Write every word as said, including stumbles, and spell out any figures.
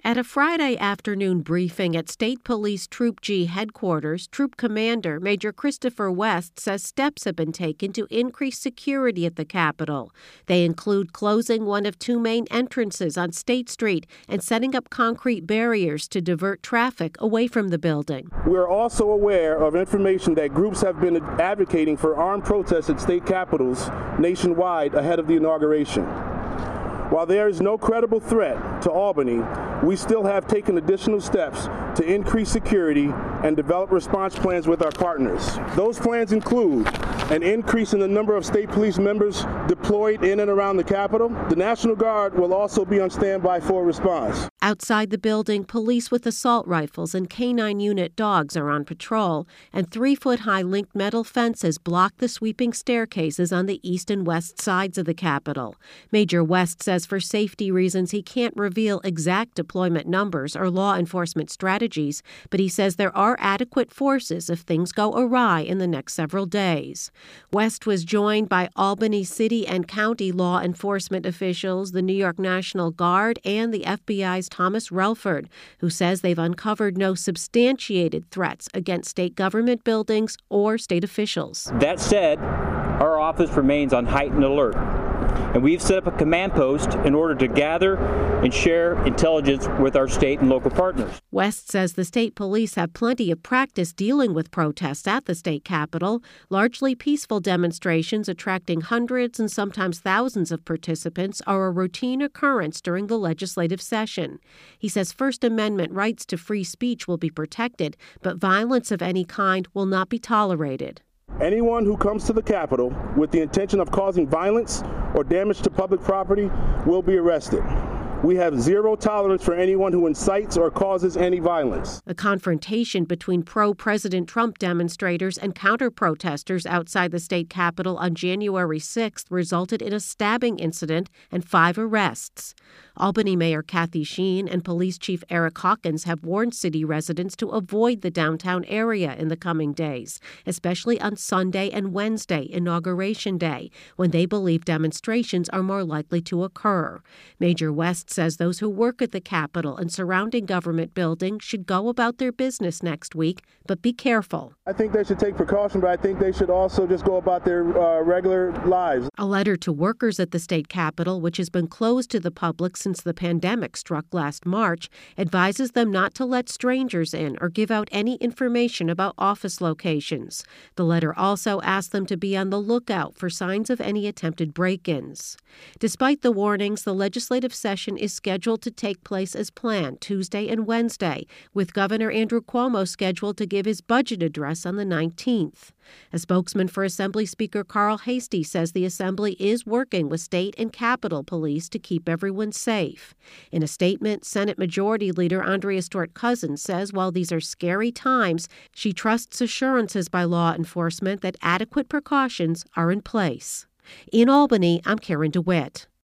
At a Friday afternoon briefing at State Police Troop G headquarters, Troop Commander Major Christopher West says steps have been taken to increase security at the Capitol. They include closing one of two main entrances on State Street and setting up concrete barriers to divert traffic away from the building. We are also aware of information that groups have been advocating for armed protests at state capitals nationwide ahead of the inauguration. While there is no credible threat to Albany, we still have taken additional steps to increase security and develop response plans with our partners. Those plans include an increase in the number of state police members deployed in and around the Capitol. The National Guard will also be on standby for a response. Outside the building, police with assault rifles and K nine unit dogs are on patrol, and three-foot-high linked metal fences block the sweeping staircases on the east and west sides of the Capitol. Major West says for safety reasons he can't reveal exact deployment numbers or law enforcement strategies, but he says there are adequate forces if things go awry in the next several days. West was joined by Albany City and County law enforcement officials, the New York National Guard, and the F B I's Thomas Relford, who says they've uncovered no substantiated threats against state government buildings or state officials. That said, our office remains on heightened alert, and we've set up a command post in order to gather and share intelligence with our state and local partners. West says the state police have plenty of practice dealing with protests at the state capitol, largely peaceful demonstrations attracting hundreds and sometimes thousands of participants are a routine occurrence during the legislative session. He says First Amendment rights to free speech will be protected, but violence of any kind will not be tolerated. Anyone who comes to the Capitol with the intention of causing violence or damage to public property will be arrested. We have zero tolerance for anyone who incites or causes any violence. A confrontation between pro-President Trump demonstrators and counter-protesters outside the state capitol on January sixth resulted in a stabbing incident and five arrests. Albany Mayor Kathy Sheehan and Police Chief Eric Hawkins have warned city residents to avoid the downtown area in the coming days, especially on Sunday and Wednesday, Inauguration Day, when they believe demonstrations are more likely to occur. Major West says those who work at the Capitol and surrounding government buildings should go about their business next week, but be careful. I think they should take precaution, but I think they should also just go about their uh, regular lives. A letter to workers at the state Capitol, which has been closed to the public since the pandemic struck last March, advises them not to let strangers in or give out any information about office locations. The letter also asks them to be on the lookout for signs of any attempted break-ins. Despite the warnings, the legislative session is scheduled to take place as planned Tuesday and Wednesday, with Governor Andrew Cuomo scheduled to give his budget address on the nineteenth. A spokesman for Assembly Speaker Carl Heastie says the Assembly is working with state and Capitol Police to keep everyone safe. In a statement, Senate Majority Leader Andrea Stewart-Cousins says while these are scary times, she trusts assurances by law enforcement that adequate precautions are in place. In Albany, I'm Karen DeWitt.